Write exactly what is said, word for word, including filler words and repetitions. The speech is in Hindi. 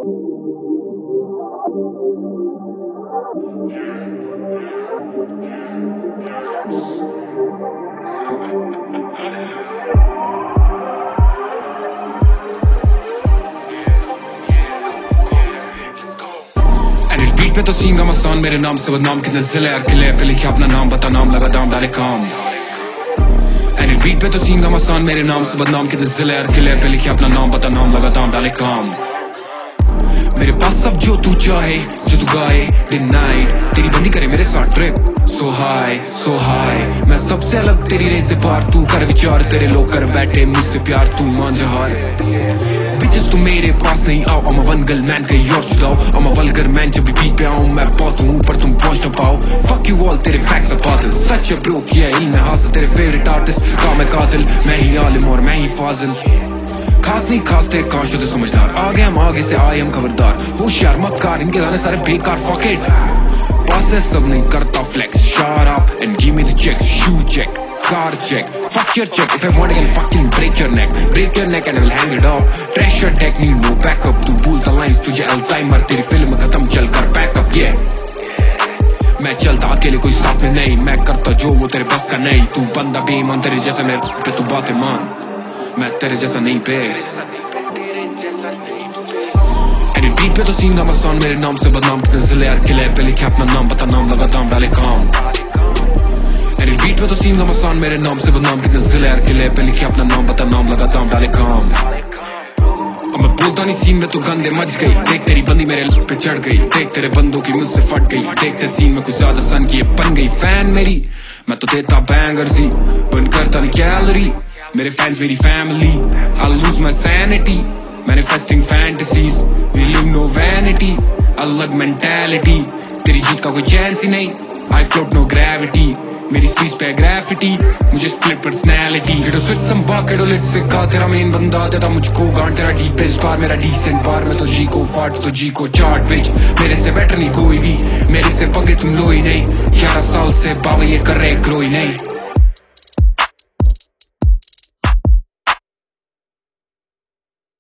बीट पे तो सींगा मसान मेरे नाम से बदनाम कितने जिले यार किले पे लिखे अपना नाम बता नाम लगा दाम डाले काम। एंड बीट पे तो सींगा मसान मेरे नाम से बदनाम कितने जिले यार किले पे लिखे अपना नाम बता नाम लगा दाम डाले काम। मेरे पास सब जो तू चाहे जो तू गाए दिन नाइट तेरी बंदी करे मेरे साथ trip so high so high मैं सबसे अलग तेरी रेस से पार तू कर विचार तेरे लोग कर बैठे मुझसे प्यार तू मान जहार। बिचेस तू मेरे पास नहीं आओ I'm a one girl man कहीं और छुड़ाओ I'm a vulgar man जब भी बीट पे आऊं मैं बहुत हूँ ऊपर तुम पहुंच ना पाओ। Fuck you all तेरे facts are बातिल सच है ब्रो किया इल्म है हासिल तेरे favorite artist काम है कातिल मैं ही आलिम और मैं ही फाजिल। खास नहीं खास थे काश जो समझदार आगे हम आगे से आए हम खबरदार होशियार मक्कार इनके गाने सारे बेकार fuck it पास है सब नहीं करता flex shut up and give me the check shoe check car check fuck your check if I want I can fucking break your neck break your neck and I will hang it off trash your deck need no backup तू भूलता lines तुझे Alzheimer तेरी फिल्म खत्म चल कर back up yeah मैं चलता अकेले कोई साथ में नहीं मैं करता जो वो तेरे बस का नहीं तू बंदा बेईमान तेरे जैसा मेरे पे तू बातें मान मैं तेरे जैसा नहीं पे। एंड बीट पे तो सींगा मसान मेरे नाम से बदनाम कितने जिले यार किले पे लिखे अपना नाम बता नाम लगा दाम डाले काम। एंड बीट पे तो सींगा मसान मेरे नाम से बदनाम कितने जिले यार किले पे लिखे अपना नाम बता नाम लगा दाम डाले काम। अब मैं बोलता नहीं सीन में तो गंदे मच गई देख तेरी बंदी मेरे लिप पे चढ़ गई देख तेरे बंदों की मुझसे फट गई देखते सीन में कुछ ज्यादा सन की बन गई फैन मेरी मैं तो देता बैंगर सी बन करता नहीं कैलोरी मेरे फैंस मेरी family I'll lose my sanity manifesting fantasies we live no vanity अलग mentality तेरी जीत का कोई chance ही नहीं I float no gravity मेरी स्पीच पे ग्राफिटी मुझे split personality ये तो switch some bucket और lit सिक्का तेरा मेन बंदा देता मुझको गांड तेरा deepest बार मेरा decent बार मैं तो जी को फाट तो जी को चार्ट बिच मेरे से better नहीं कोई भी मेरे से पगे तुम लो ही नहीं ग्यारह साल से बाबा ये कर रहे ग्रो ही नहीं।